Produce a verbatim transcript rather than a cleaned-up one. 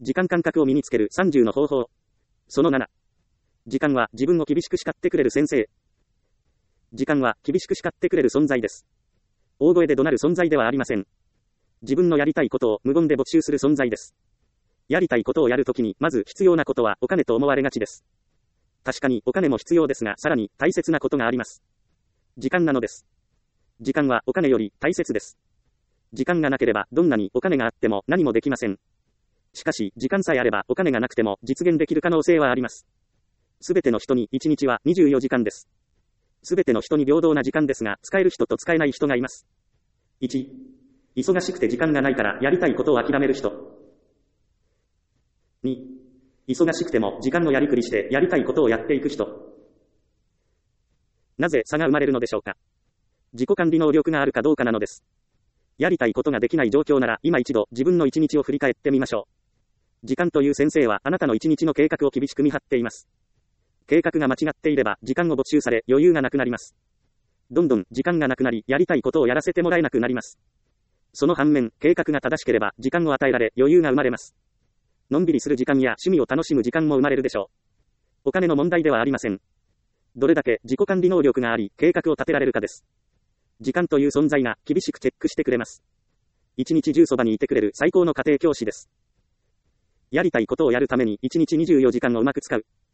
時間感覚を身につけるさんじゅうの方法。そのなな。時間は自分を厳しく叱ってくれる先生。時間は厳しく叱ってくれる存在です。大声で怒鳴る存在ではありません。自分のやりたいことを無言で没収する存在です。やりたいことをやるときにまず必要なことはお金と思われがちです。確かにお金も必要ですが、さらに大切なことがあります。時間なのです。時間はお金より大切です。時間がなければどんなにお金があっても何もできません。しかし時間さえあればお金がなくても実現できる可能性はあります。すべての人にいちにちはにじゅうよじかんです。すべての人に平等な時間ですが、使える人と使えない人がいます。いち、忙しくて時間がないからやりたいことを諦める人。に、忙しくても時間のやりくりしてやりたいことをやっていく人。なぜ差が生まれるのでしょうか。自己管理能力があるかどうかなのです。やりたいことができない状況なら今一度自分の一日を振り返ってみましょう。時間という先生はあなたの一日の計画を厳しく見張っています。計画が間違っていれば時間を没収され余裕がなくなります。どんどん時間がなくなりやりたいことをやらせてもらえなくなります。その反面、計画が正しければ時間を与えられ余裕が生まれます。のんびりする時間や趣味を楽しむ時間も生まれるでしょう。お金の問題ではありません。どれだけ自己管理能力があり計画を立てられるかです。時間という存在が厳しくチェックしてくれます。一日中そばにいてくれる最高の家庭教師です。やりたいことをやるために一日にじゅうよじかんをうまく使う。